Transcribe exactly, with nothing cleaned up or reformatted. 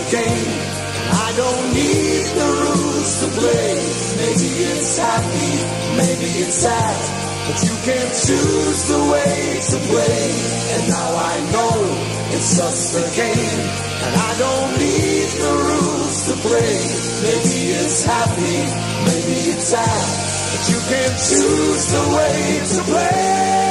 game. I don't need the rules to play. Maybe it's happy, maybe it's sad, but you can choose the way to play. And now I know it's just a game, and I don't need the rules to play. Maybe it's happy, maybe it's sad, but you can choose the way to play.